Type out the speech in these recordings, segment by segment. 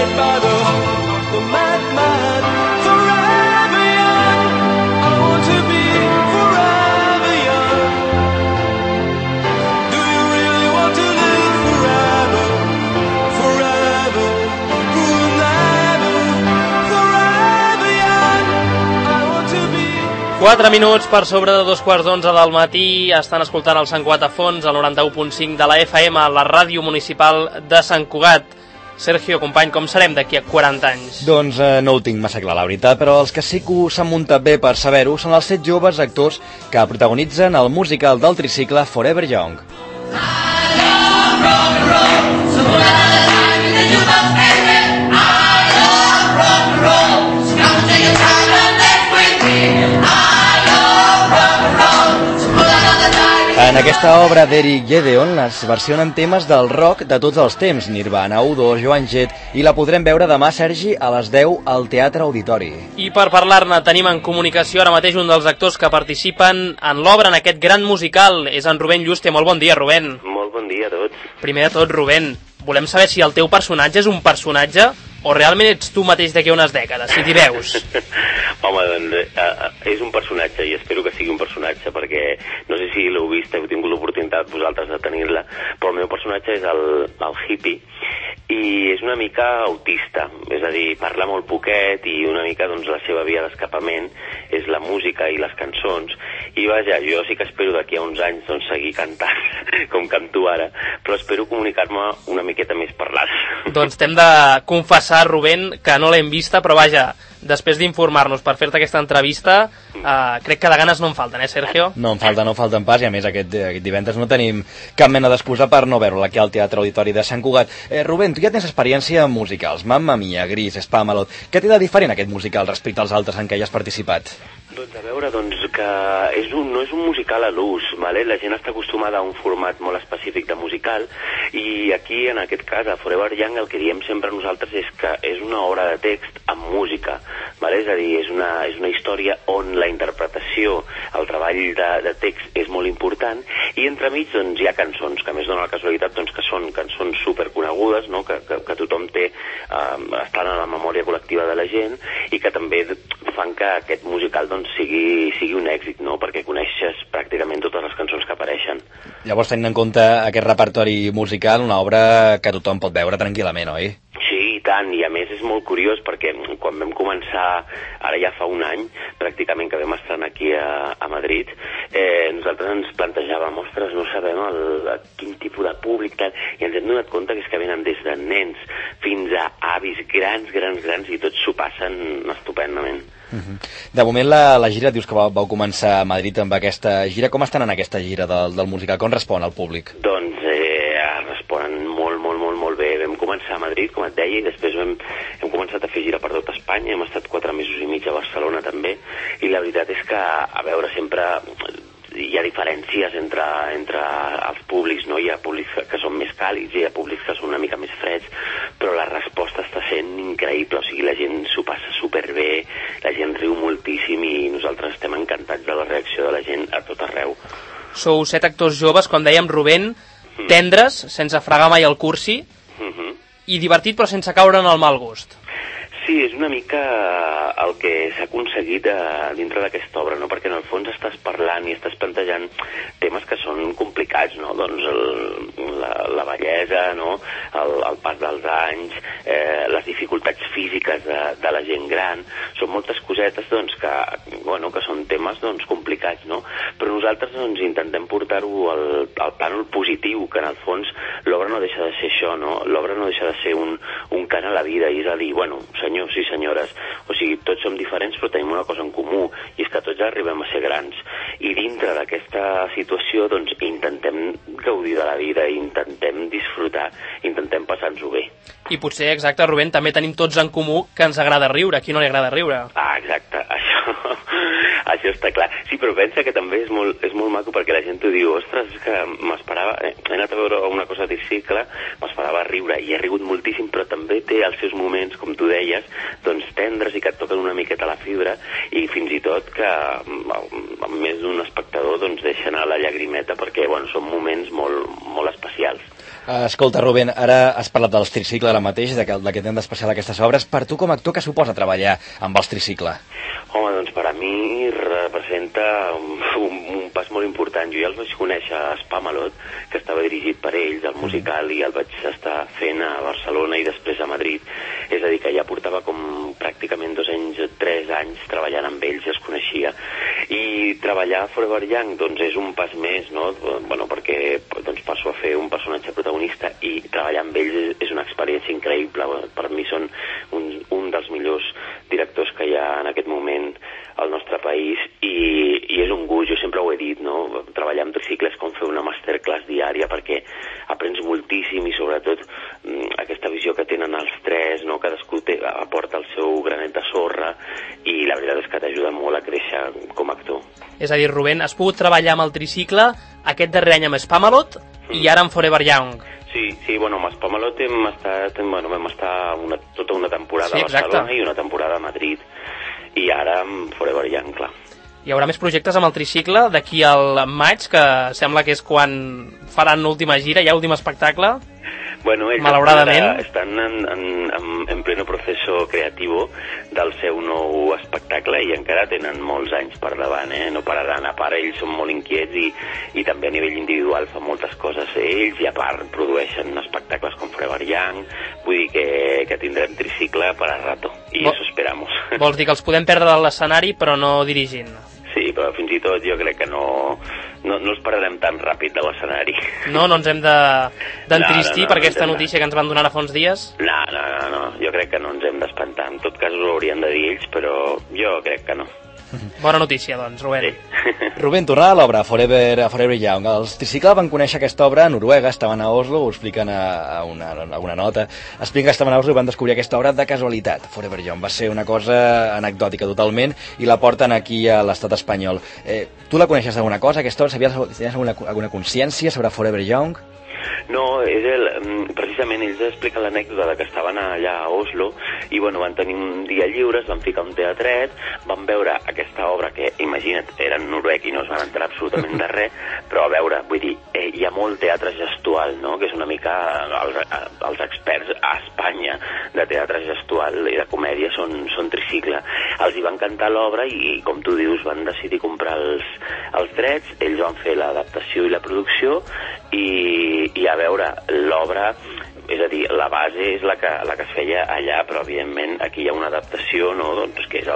led by the madman. Forever young, I want to be forever young. Do you really want to live forever? Forever, never, forever young, I want to be. 4 minuts per sobre de 2:15 del matí. Estan escoltant el Sant Cugat a fons, al 91.5 de la FM, la ràdio municipal de Sant Cugat. Sergio, company, com serem d'aquí a 40 anys? Doncs no ho tinc massa clar, la veritat, però els que sí que s'han muntat bé per saber-ho són els 7 joves actors que protagonitzen el musical del tricicle Forever Young. En aquesta obra d'Eric Gedeon es versionen temes del rock de tots els temps, Nirvana, U2, Joan Jett, i la podrem veure demà, Sergi, a les 10 al Teatre Auditori. I per parlar-ne tenim en comunicació ara mateix un dels actors que participen en l'obra, en aquest gran musical. És en Rubén Yuste. Molt bon dia, Rubén. Molt bon dia a tots. Primer de tot, Rubén, volem saber si el teu personatge és un personatge o realment ets tu mateix d'aquí a unes dècades, si t'hi veus. Home, doncs, és un personatge, i espero que sigui un personatge, perquè no sé si l'heu vist, heu tingut l'oportunitat vosaltres de tenir-la, però el meu personatge és el hippie, i és una mica autista, és a dir, parla molt poquet, i una mica doncs, la seva via d'escapament és la música i les cançons, i vaja, jo sí que espero d'aquí a uns anys doncs, seguir cantant, com canto ara, però espero comunicar-me una miqueta més parlant. Doncs t'hem de confessar, Rubén, que no l'hem vista, però vaja, després d'informar-nos per fer-te aquesta entrevista, crec que de ganes no en falten, Sergio? No en falten pas, i a més aquest divendres no tenim cap mena d'excusa per no veure-la aquí al Teatre Auditori de Sant Cugat. Rubén, tu ja tens experiència en musicals, Mamma Mia, Gris, Spamalot. Què té de diferent aquest musical respecte als altres en què hi has participat? Doncs a veure, que no és un musical a l'ús, vale? La gent està acostumada a un format molt específic de musical, i aquí, en aquest cas, a Forever Young, el que diem sempre nosaltres és que és una obra de text amb música, vale? És a dir, és una història on la interpretació, el treball de text és molt important, i entremig doncs, hi ha cançons, que a més dona la casualitat doncs, que són cançons superconegudes, no? que tothom té, estan a la memòria col·lectiva de la gent, i que també fan que aquest musical doncs, sigui un èxit, no? Perquè coneixes pràcticament totes les cançons que apareixen. Llavors, tenint en compte aquest repertori musical, una obra que tothom pot veure tranquil·lament, oi? Sí, i tant, i a més és molt curiós perquè quan vam començar, ara ja fa un any, pràcticament que vam estrenar aquí a Madrid, nosaltres ens plantejàvem, ostres, no sabem quin tipus de públic, tal, i ens hem donat compte que és que venen des de nens fins a avis grans, i tots s'ho passen estupendament. De moment la gira, dius que vau començar a Madrid amb aquesta gira. Com estan en aquesta gira del musical? Com respon al públic? Doncs responen molt bé. Vam començar a Madrid, com et deia, i després hem començat a fer gira per tot Espanya. Hem estat 4 mesos i mig a Barcelona també, i la veritat és que, a veure, sempre hi ha diferències entre els públics, no? Hi ha públics que són més càlids i hi ha públics que són una mica més freds, però la resposta està sent increïble, o sigui, la gent s'ho passa superbé, la gent riu moltíssim i nosaltres estem encantats de la reacció de la gent a tot arreu. Sou 7 actors joves, com dèiem, Rubén, tendres, sense fregar mai el cursi, i divertit però sense caure en el mal gust. Sí, és una mica el que s'ha aconseguit dintre d'aquesta obra, no? Perquè en el fons estàs parlant i estàs plantejant temes que són complicats, no? Doncs la vellesa, no? El pas dels anys, les dificultats físiques de la gent gran, són moltes cosetes doncs, que són temes doncs, complicats, no? Però nosaltres doncs, intentem portar-ho al plànol positiu, que en el fons l'obra no deixa de ser això, no? L'obra no deixa de ser un cant a la vida, i és a dir, bueno, senyors i senyores, o sigui, tots som diferents però tenim una cosa en comú, i és que tots arribem a ser grans, i dintre d'aquesta situació doncs intentem gaudir de la vida, intentem disfrutar, intentem passar-nos-ho bé. I potser, exacte, Rubén, també tenim tots en comú que ens agrada riure. A qui no li agrada riure? Ah, exacte, això està clar. Sí, però pensa que també és molt maco perquè la gent t'ho diu, ostres, és que m'esperava, he anat a veure una cosa de cicle, m'esperava riure, i he rigut moltíssim, però també té els seus moments, com tu deies, doncs tendres i que et toquen una miqueta la fibra, i fins i tot que més d'un espectador doncs deixa anar la llagrimeta perquè, bueno, són moments molt especials. Escolta, Rubén, ara has parlat dels tricicles ara mateix, de que tenen d'especial aquestes obres. Per tu, com a actor, què suposa treballar amb els tricicles? Home, doncs per a mi representa un pas molt important. Jo ja els vaig conèixer a Spamalot, que estava dirigit per ells, el musical, i el vaig estar fent a Barcelona i després a Madrid. És a dir, que ja portava com pràcticament 2 anys, 3 anys treballant amb ells, ja es coneixia. I treballar a Forever Young, doncs és un pas més, no? Bueno, perquè doncs, passo a fer un personatge protagonista i treballar amb ells és una experiència increïble. Per mi són un dels millors directors que hi ha en aquest moment al nostre país i és un gust, jo sempre ho he dit, no? Treballar amb tricicles és com fer una masterclass diària perquè aprens moltíssim i sobretot aquesta visió que tenen els tres, no? Cadascú aporta el seu granet de sorra i la veritat és que t'ajuda molt a créixer com a actor. És a dir, Rubén, has pogut treballar amb el tricicle aquest darrer any amb Spamalot i ara amb Forever Young. Sí, bueno, amb Spamalot vam estar tota una temporada a Barcelona i una temporada a Madrid. I ara amb Forever Young, clar. Hi haurà més projectes amb el tricicle d'aquí al maig, que sembla que és quan faran l'última gira, ja últim espectacle. Bueno, ells malauradament estan en pleno proceso creativo del seu nou espectacle i encara tenen molts anys per davant, no pararan. A part, ells són molt inquiets i també a nivell individual fan moltes coses ells i a part produeixen espectacles com Forever Young. Vull dir que tindrem tricicle per a rato i eso esperamos. Vols dir que els podem perdre de l'escenari però no dirigint? Sí, però fins i tot jo crec que no els pararem tan ràpid de l'escenari. No ens hem d'entristir per aquesta notícia que ens van donar a fa uns dies? No, jo crec que no ens hem d'espantar. En tot cas ho haurien de dir ells, però jo crec que no. Bona notícia, doncs, Rubén. Sí. Rubén, tornant a l'obra, Forever Young. Els tricicles van conèixer aquesta obra a Noruega, estaven a Oslo, ho expliquen a una nota. Expliquen que estaven a Oslo i van descobrir aquesta obra de casualitat. Forever Young va ser una cosa anecdòtica totalment i la porten aquí a l'estat espanyol. Tu la coneixes d'alguna cosa, aquesta obra? Tenies alguna consciència sobre Forever Young? No, precisament ells expliquen l'anècdota de que estaven allà a Oslo i bueno, van tenir un dia lliure, es van ficar un teatret, van veure aquesta obra que, imagina't, eren noruec i no es van enterar absolutament de res, però a veure, vull dir, hi ha molt teatre gestual, no?, que és una mica els experts a Espanya de teatre gestual i de comèdia són tricicle. Els hi va encantar l'obra i, com tu dius, van decidir comprar els drets, ells van fer l'adaptació i la producció i a veure, l'obra, és a dir, la base és la que es feia allà, però evidentment aquí hi ha una adaptació, no?, doncs, que és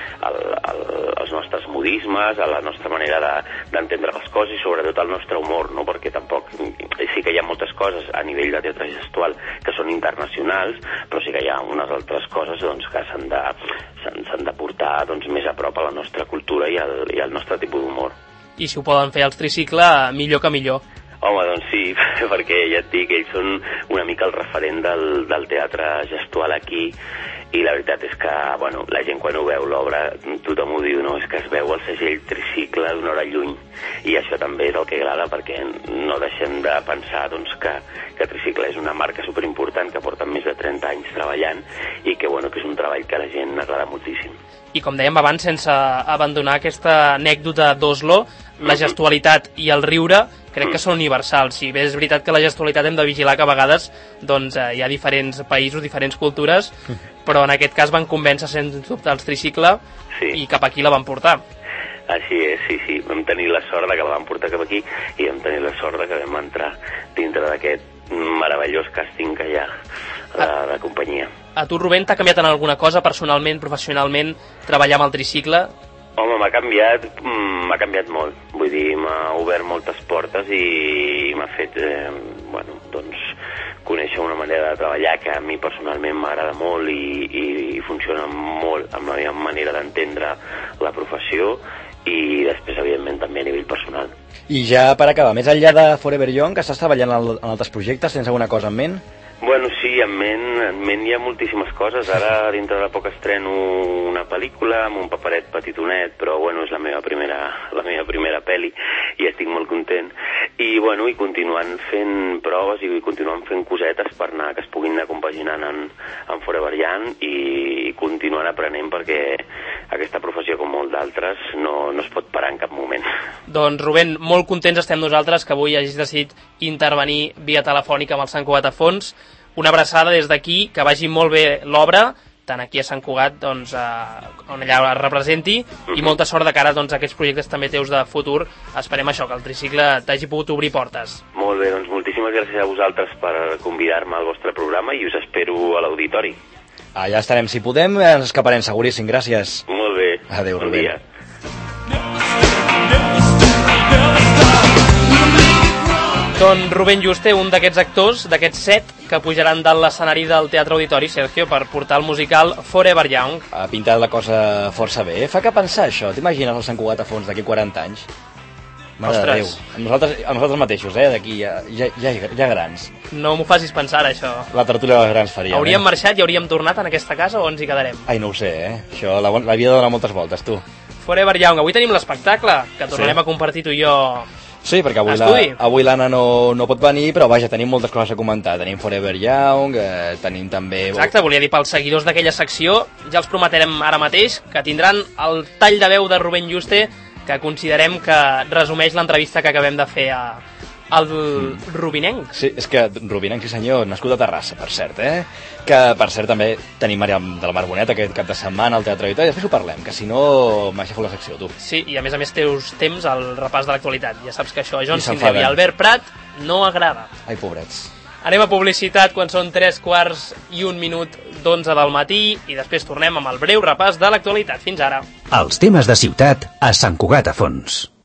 els nostres modismes, a la nostra manera d'entendre les coses i sobretot el nostre humor, no?, perquè tampoc sí que hi ha moltes coses a nivell de teatre gestual que són internacionals, però sí que hi ha unes altres coses doncs, que s'han de portar doncs, més a prop a la nostra cultura i al nostre tipus d'humor. I si ho poden fer els tricicle, millor que millor. Home, doncs sí, perquè ja et dic, ells són una mica el referent del teatre gestual aquí i la veritat és que, bueno, la gent quan ho veu l'obra, tothom ho diu, no? És que es veu el segell tricicle d'una hora lluny i això també és el que agrada perquè no deixem de pensar doncs, que tricicle és una marca superimportant que porta més de 30 anys treballant i que, bueno, que és un treball que a la gent agrada moltíssim. I com dèiem abans, sense abandonar aquesta anècdota d'Oslo, la gestualitat i el riure crec que són universals. Si bé és veritat que la gestualitat hem de vigilar que a vegades doncs, hi ha diferents països, diferents cultures, però en aquest cas van convèncer sens dubte els tricicle i cap aquí la van portar. Així és, sí. Vam tenir la sort que la vam portar cap aquí i vam tenir la sort que vam entrar dintre d'aquest meravellós càsting que hi ha de companyia. A tu, Rubén, t'ha canviat en alguna cosa personalment, professionalment, treballar amb el tricicle? Home, m'ha canviat molt. Vull dir, m'ha obert moltes portes i m'ha fet, conèixer una manera de treballar que a mi personalment m'agrada molt i funciona molt amb la meva manera d'entendre la professió i després, evidentment, també a nivell personal. I ja per acabar, més enllà de Forever Young, que estàs treballant en altres projectes, tens alguna cosa en ment? Bueno, sí, en ment hi ha moltíssimes coses. Ara, dintre de poc estreno una pel·lícula amb un paperet petitonet, però, bueno, és la meva primera pel·li i estic molt content. I, bueno, i continuant fent proves i continuant fent cosetes per anar, que es puguin anar compaginant en Forever Young i continuant aprenent perquè aquesta professió, com molt d'altres, no es pot parar en cap moment. Doncs, Rubén, molt contents estem nosaltres que avui hagis decidit intervenir via telefònica amb el Sant Cugat a fons. Una abraçada des d'aquí, que vagi molt bé l'obra, tant aquí a Sant Cugat, doncs, on allà es representi, i molta sort de cara doncs, a aquests projectes també teus de futur. Esperem això, que el tricicle t'hagi pogut obrir portes. Molt bé, doncs moltíssimes gràcies a vosaltres per convidar-me al vostre programa i us espero a l'auditori. Allà estarem, si podem, ens escaparem seguríssim, gràcies. Molt bé. Adéu, bon Rubén. Dia. Doncs Rubén Juste, un d'aquests actors, d'aquests 7, que pujaran dalt l'escenari del Teatre Auditori, Sergio, per portar el musical Forever Young. Ha pintat la cosa força bé. Fa que pensar això. T'imagines el Sant Cugat a fons d'aquí 40 anys? Mare de Déu. A nosaltres mateixos, d'aquí ja grans. No m'ho facis pensar, això. La tertúlia dels grans faríem. Hauríem marxat i hauríem tornat en aquesta casa o ens hi quedarem? Ai, no ho sé, Això, la vida dona moltes voltes, tu. Forever Young. Avui tenim l'espectacle, que tornarem a compartir tu i jo. Sí, perquè avui l'Anna no pot venir, però vaja, tenim moltes coses a comentar. Tenim Forever Young, tenim també... Exacte, volia dir, pels seguidors d'aquella secció, ja els prometerem ara mateix que tindran el tall de veu de Rubén Juste, que considerem que resumeix l'entrevista que acabem de fer al Rubinenc. Sí, és que Rubinenc, sí senyor, nascut a Terrassa, per cert, Que, per cert, també tenim Maria de la Mar Bonet aquest cap de setmana al Teatre Auditori, després ho parlem, que si no m'aixafo la secció, tu. Sí, i a més teus temps al repàs de l'actualitat. Ja saps que això a Joan I Sindreu i Albert Prat no agrada. Ai, pobrets. Anem a publicitat quan són 3:15 del matí i després tornem amb el breu repàs de l'actualitat. Fins ara. Els temes de ciutat a Sant Cugat a fons.